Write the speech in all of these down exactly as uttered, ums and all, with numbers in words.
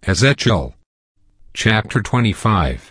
Ezekiel chapter twenty-five.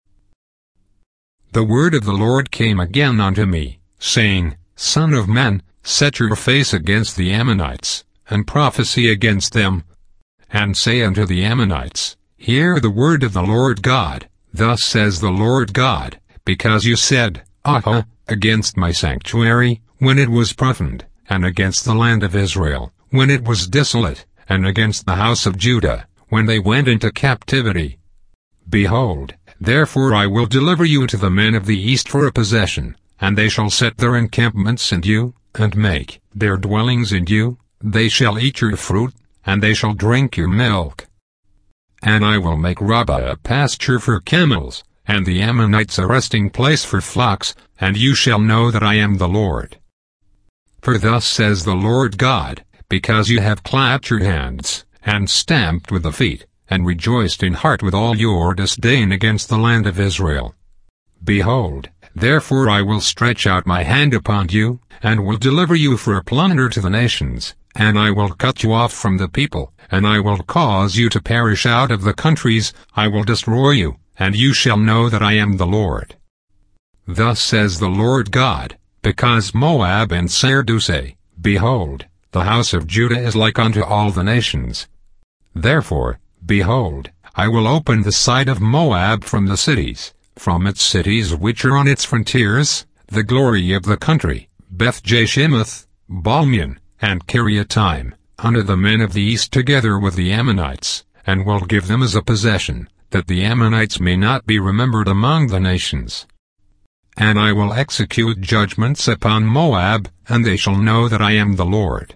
The word of the Lord came again unto me, saying, Son of man, set your face against the Ammonites, and prophesy against them, and say unto the Ammonites, Hear the word of the Lord God. Thus says the Lord God, because you said, Aha, against my sanctuary, when it was profaned, and against the land of Israel, when it was desolate, and against the house of Judah, when they went into captivity. Behold, therefore I will deliver you to the men of the east for a possession, and they shall set their encampments in you, and make their dwellings in you. They shall eat your fruit, and they shall drink your milk. And I will make Rabbah a pasture for camels, and the Ammonites a resting place for flocks, and you shall know that I am the Lord. For thus says the Lord God, because you have clapped your hands, and stamped with the feet, and rejoiced in heart with all your disdain against the land of Israel. Behold, therefore I will stretch out my hand upon you, and will deliver you for a plunder to the nations, and I will cut you off from the people, and I will cause you to perish out of the countries. I will destroy you, and you shall know that I am the Lord. Thus says the Lord God, because Moab and Seir do say, Behold, the house of Judah is like unto all the nations. Therefore, behold, I will open the side of Moab from the cities, from its cities which are on its frontiers, the glory of the country, Beth-Jeshimoth, Balmeon, and Kiriataim, unto the men of the east together with the Ammonites, and will give them as a possession, that the Ammonites may not be remembered among the nations. And I will execute judgments upon Moab, and they shall know that I am the Lord.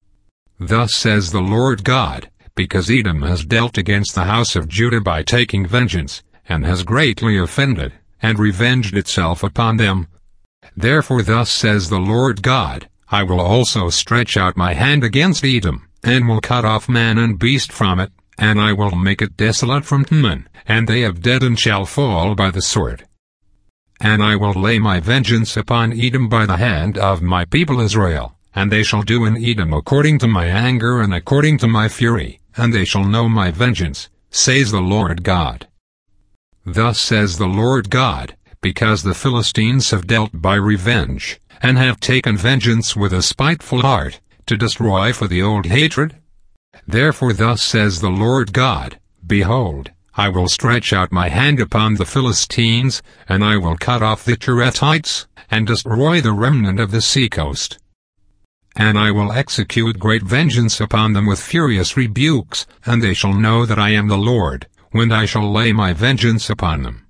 Thus says the Lord God, because Edom has dealt against the house of Judah by taking vengeance, and has greatly offended, and revenged itself upon them. Therefore thus says the Lord God, I will also stretch out my hand against Edom, and will cut off man and beast from it, and I will make it desolate from Teman, and they have dead and shall fall by the sword. And I will lay my vengeance upon Edom by the hand of my people Israel, and they shall do in Edom according to my anger and according to my fury, and they shall know my vengeance, says the Lord God. Thus says the Lord God, because the Philistines have dealt by revenge, and have taken vengeance with a spiteful heart, to destroy for the old hatred. Therefore thus says the Lord God, Behold, I will stretch out my hand upon the Philistines, and I will cut off the Cherethites, and destroy the remnant of the seacoast. And I will execute great vengeance upon them with furious rebukes, and they shall know that I am the Lord, when I shall lay my vengeance upon them.